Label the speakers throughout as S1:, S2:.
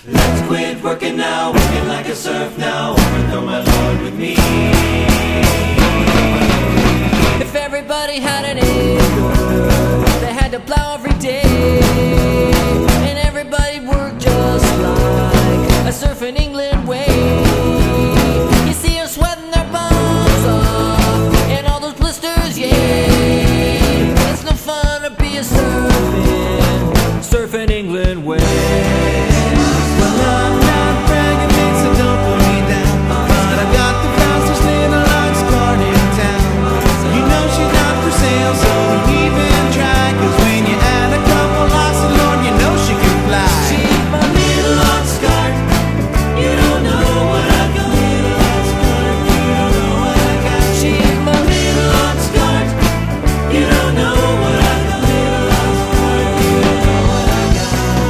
S1: Let's quit working now, working like a serf now, overthrow my lord with me.
S2: If everybody had an acre, they had to plow every day, and everybody worked just like a surf in England way. You see them sweating their bums off, and all those blisters, yeah. It's no fun to be a surf in England way.
S1: Well, I'm not bragging, mate, so don't put me down, but I got the fastest little ox cart in town. You know she's not for sale, so don't even try, 'cause when you add a couple lots of Lord, you know she can fly. She's my little ox cart. You don't know what I got. Little ox cart. You don't know what I got. She's my little ox cart. You don't know what I got. Little ox cart. You don't know what I got.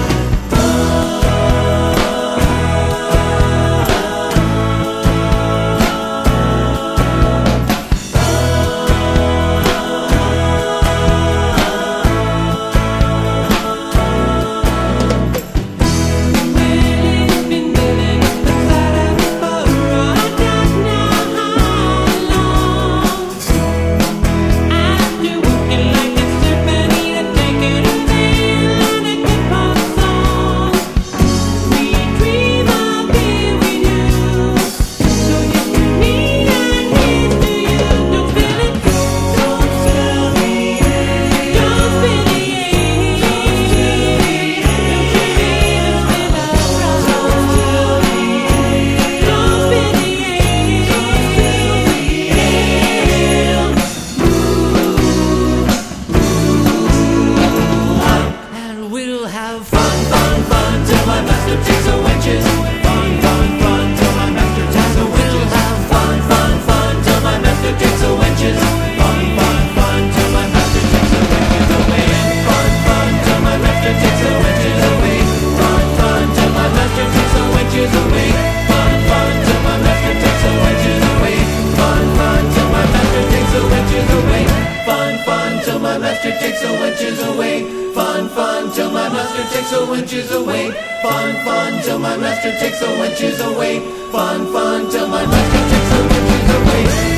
S1: Takes the wenches away. Fun, fun, till my master takes the wenches away. Fun, fun, till my master takes the wenches away. Fun, fun, till my master takes the wenches away.